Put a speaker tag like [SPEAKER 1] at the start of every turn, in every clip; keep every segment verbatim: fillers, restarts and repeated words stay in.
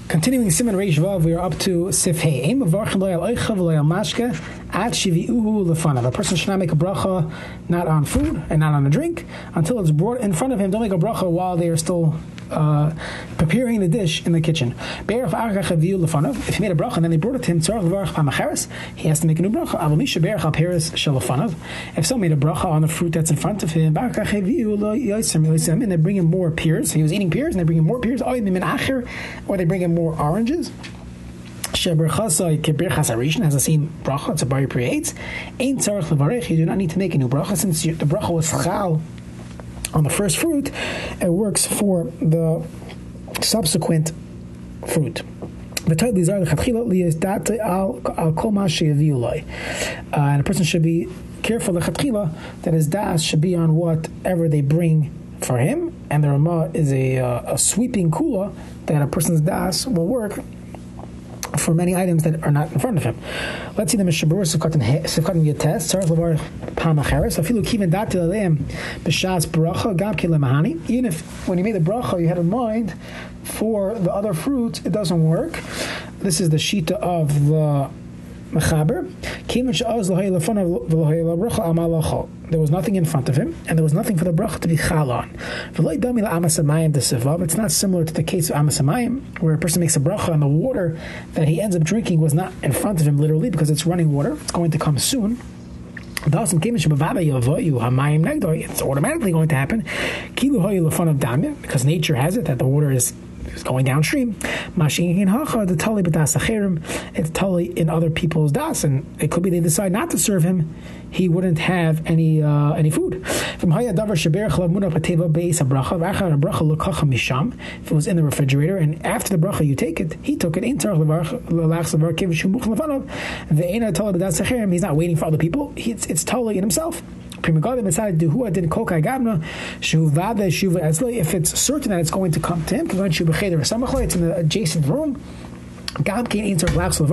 [SPEAKER 1] Continuing Siman Reish Vav, we are up to Sif Hey. Ein mevarchim lo al oicha v'lo al mashke ad shivi'uhu lefanav. A person should not make a bracha not on food and not on a drink until it's brought in front of him. Don't make a bracha while they are still uh, preparing the dish in the kitchen. If he made a bracha and then they brought it to him, he has to make a new bracha. If someone made a bracha on the fruit that's in front of him, and they bring him more pears, he was eating pears and they bring him more pears, or they bring him more oranges. Has the same bracha, it's a bari creates. You do not need to make a new bracha since the bracha was chal on the first fruit. It works for the subsequent fruit. Uh, and a person should be careful that his das should be on whatever they bring for him, and the Ramah is a, uh, a sweeping kula that a person's das will work for many items that are not in front of him. Let's see the Mishabur Sifkatan Yates, Sarach Lavar Pamacheres, Afilu Kivan Dati Aleim B'Shas Bracha Gam Kilemahani. Even if when you made the bracha you had in mind for the other fruits, it doesn't work. This is the shita of the Mechaber. There was nothing in front of him, and there was nothing for the bracha to be chal on. It's not similar to the case of Amas Hamayim, where a person makes a bracha and the water that he ends up drinking was not in front of him literally because it's running water. It's going to come soon. It's automatically going to happen because nature has it that the water is is going downstream. It's totally in other people's das, and it could be they decide not to serve him. He wouldn't have any uh, any food. If it was in the refrigerator and after the bracha you take it, he took it. He's not waiting for other people. He, it's, it's totally in himself. If it's certain that it's going to come to him, it's in the adjacent room. Let's see, the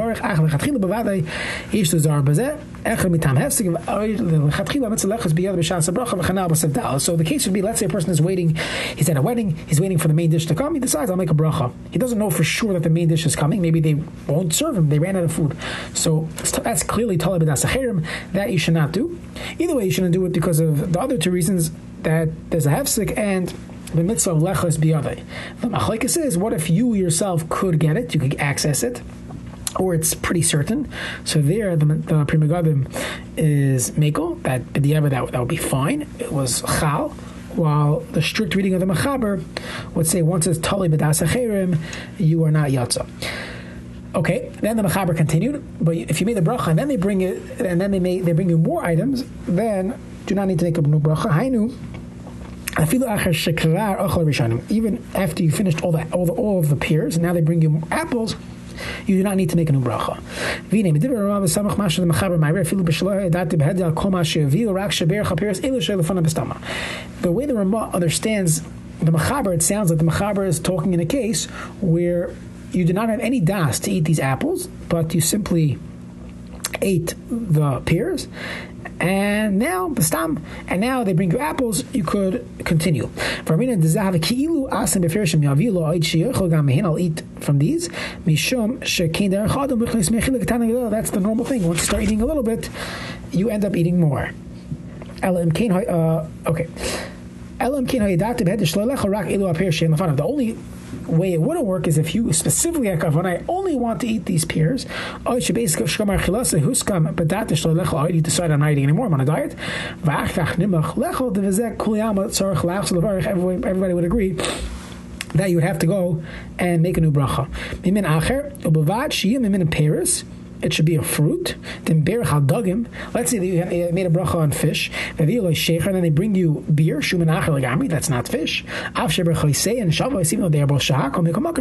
[SPEAKER 1] case would be, let's say a person is waiting, he's at a wedding, he's waiting for the main dish to come, he decides, I'll make a bracha. He doesn't know for sure that the main dish is coming, maybe they won't serve him, they ran out of food. So that's clearly Talib B'das Acherim, that you should not do. Either way, you shouldn't do it because of the other two reasons, that there's a hefsek and the mitzvah of lechos biyadai. The machlekes is, what if you yourself could get it, you could access it, or it's pretty certain. So there, the, the Pri Megadim is mekel, that b'diavad that, that would be fine. It was chal, while the strict reading of the Mechaber would say once it's tali b'das acherim, you are not yatsa. Okay, then the Mechaber continued, but if you made the bracha and then they bring it, and then they may they bring you more items, then do not need to make a new bracha. Hainu. Even after you finished all the all the all of the pears, and now they bring you apples, you do not need to make a new bracha. The way the Ramah understands the Mechaber, it sounds like the Mechaber is talking in a case where you do not have any das to eat these apples, but you simply ate the pears, and now bastam, and now they bring you apples, you could continue. I'll eat from these. That's the normal thing. Once you start eating a little bit, you end up eating more. Uh, okay. The only way it wouldn't work is if you specifically had when I only want to eat these pears. You decide I'm not eating anymore, I'm on a diet. Everybody would agree that you would have to go and make a new bracha. It should be a fruit. Then berach al dagim. Let's say that you made a bracha on fish, and then they bring you beer. Shuman acher legami. That's not fish. Av sheber chaysei and shavos, even though they are both shahak.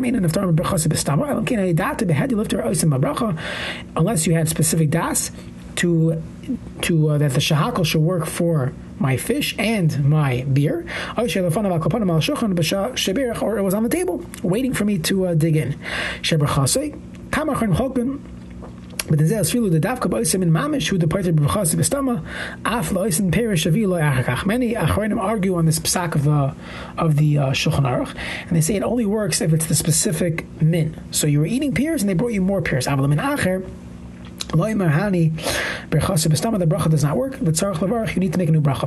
[SPEAKER 1] Unless you had specific das to to uh, that the shahakal should work for my fish and my beer, or it was on the table waiting for me to uh, dig in. But the zeal filu the davka ba'osim in mamish who departed b'chas b'stama af la'osim perish avi lo achakach. Many achronim argue on this psak of the of the uh, Shulchan Aruch, and they say it only works if it's the specific min. So you were eating pears and they brought you more pears. Aval min acher. The bracha does not work. But you need to make a new bracha.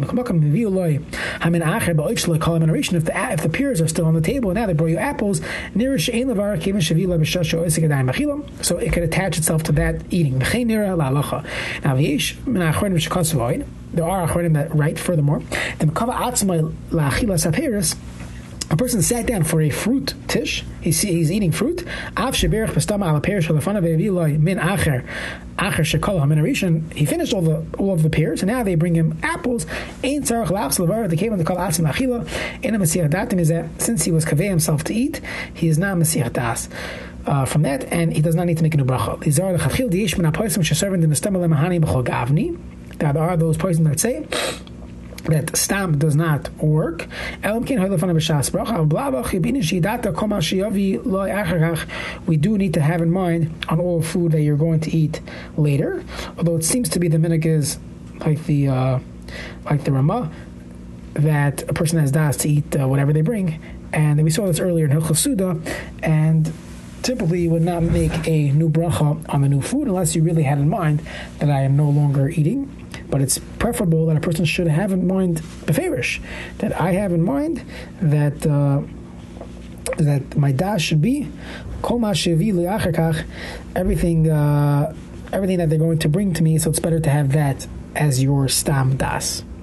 [SPEAKER 1] If the if the pears are still on the table and now they brought you apples, so it could attach itself to that eating. Now there are achronim that write furthermore. A person sat down for a fruit tish. He's, he's eating fruit. He finished all the all of the pears, and now they bring him apples. They came on the kol atzim la'achila. In a Masiyach datim is that since he was kaveh himself to eat, he is not Masiyach das. Uh, from that, and he does not need to make a new bracha. There are those poisons that say that stam does not work. We do need to have in mind on all food that you're going to eat later. Although it seems to be the minhag is like the uh, like the Ramah that a person has das to eat uh, whatever they bring, and we saw this earlier in Hilchos Suda, and typically you would not make a new bracha on the new food unless you really had in mind that I am no longer eating. But it's preferable that a person should have in mind beferish, that I have in mind that uh, that my das should be kol ma shevi li'achar everything uh, everything that they're going to bring to me. So it's better to have that as your stam das.